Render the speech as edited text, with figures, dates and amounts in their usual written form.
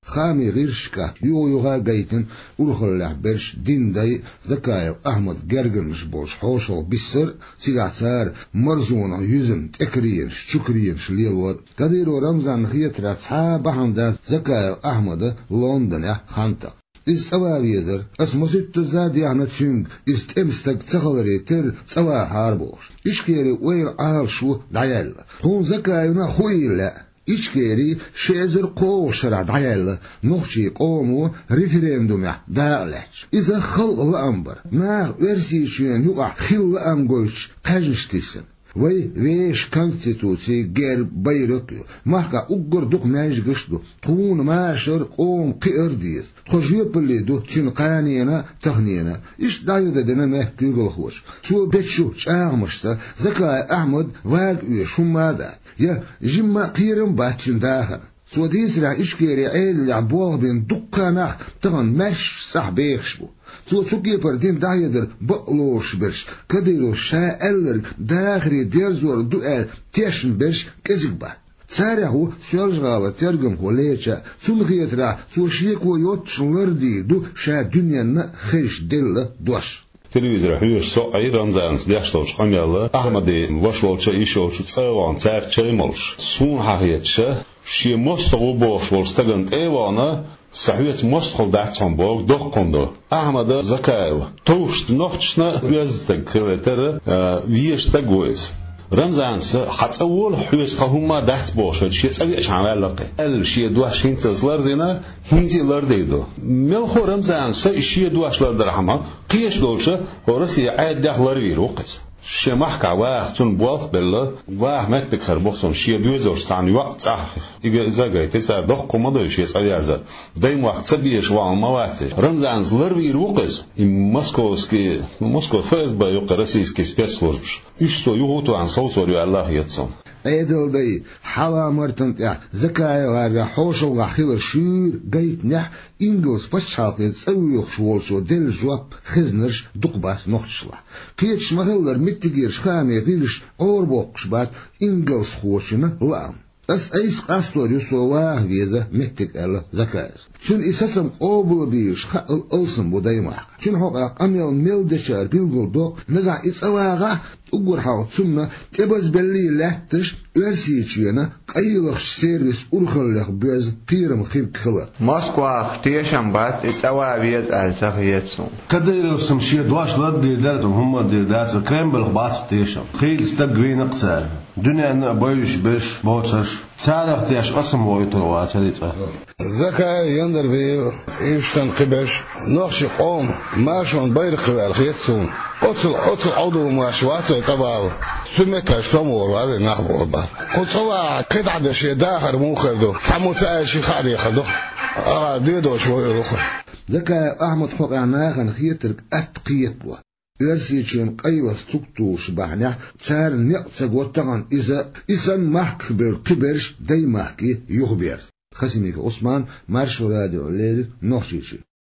خامي غيرشكا يوغا جيتن ورخل برش دين داي زكايو أحمد جرجنش بوش حوشل بسر سيغاتار مرزونا يزم تكرينش شكرينش ليلور كديرو رمزان خيترا تصحاب حمدات زكايو أحمد لندن خانتا السواويزر اسمسيت زاد يعني تشينج استمستك تخلري تر سوا حاربوش إشكيري ويل عارشو دعيال هون زكايونا خويلا إشكيري شيزر قول شرع دعيال نوشي قومو ريفرندوم دالش إذا خل الأمبر ما ورسيشين يقع خل الأمبوش قجشتسن ويش كونستيتوسي غير بيركيو ماكا أقر دوك ماش قشدو تكون ماشر قوم قيرديس تخجيب اللي دو تنقانينا تغنينا إيش دايدا دنا مهكي الخوش سو بيتشو شاغمشتا زكاة أحمد واقعي شمادا يا جمع قيرم باتشن داخل سو ديسرا إشكيري عيل لعبوه بين دكانا تغن مش صحبيخشبو سو سوكي فردين دايدر بقلوش برش كديرو شاءلر داخري ديرزور دوال تيشن برش كزيبا سارعو سيالجغالة ترجم خوليتشا سلغيترا سو شيكو يوتشلردي دو شا دنيانا خيش دل دوش تلفزيون حيوش سو ايران زانس داشتوش خميالا احمدي وشولچا ايشولچ صيوان تارچيملش سون حقيقتشا شي مستو بوش ورستغن ايوانا صحيت مستخل داتون بوغ دوخ كوندو احمد زكايو توشت نوختشنا يزتك كلتر ويشتغويز رمزانس حتى أول حوس خهما دحت بوشة شيء أبيش عملاقة الشيء دوش هنتز لردنا هنتي لرديدو ملخو رمزانس الشيء دوش لردرحمة قيش دولشة ورسي عاد ده لروير وقت شيء محكى واحد تون بوالخ بالله واحد مكتك خربوخسون شيء دوزور سعني وقت إذا جاي تسعى دق قمضي شيء سعي أرزا دايم وقت سبيش وعن مواتي رمزانس لروير وقت موسكو فاز بيوق رسيسكي سبيسلورش إيشتو يهوتو عن صوصوري الله يتصم أيدل دي حلا مرتن زكايا وارجع حوش وغاخيل الشير جيت نح إنجلس بس حاقد سويخ شوالشو دل جواب خزنرش دقباس نخشلا كيتش مغلر متجيرش خامي غيرش أوربوكش بات إنجلس خوشنا لام بس أيس قاستور يسواه فيزا متك على زكايا شن إساسم قابل بيش خال ألسم بدايما شن حقا أميل ميل دشار بيلغل دوق نغا إسواغا أقول حاو ثم تبز باللي لحتش ورسيتشينا قيلخش سيرفيس أرخلخ بيز قيرم خير كخلر موسكوا تيشن بات اتوا بيز التغييتسون كديرو سمشي دواش لردي دارتهم هم دير دارت كريمبل بات تيشن خيل استغرين قصار دنيا بايش بش بوتش سارخ تيش قسم ويتو واتليتا زكا يندر بي إيشتن قبش نخشي قوم ماشون بيرق بالخيتسون أطل عضو ماشوات طبعا سمتها شتمور وهذا نحبه بعض قلت هو قطعة شيء داخل مو خردو فموت شيء خاري خردو ديدو شوي روحه زكا أحمد حق عناخن خيترك أتقيت بوا يرسيشين قيوة ستوكتوش بحنيح تار نقصق وطغن إذا محك بالقبرش داي محكي يخبر خسيميك عثمان مارشو راديو الليل نخشيشي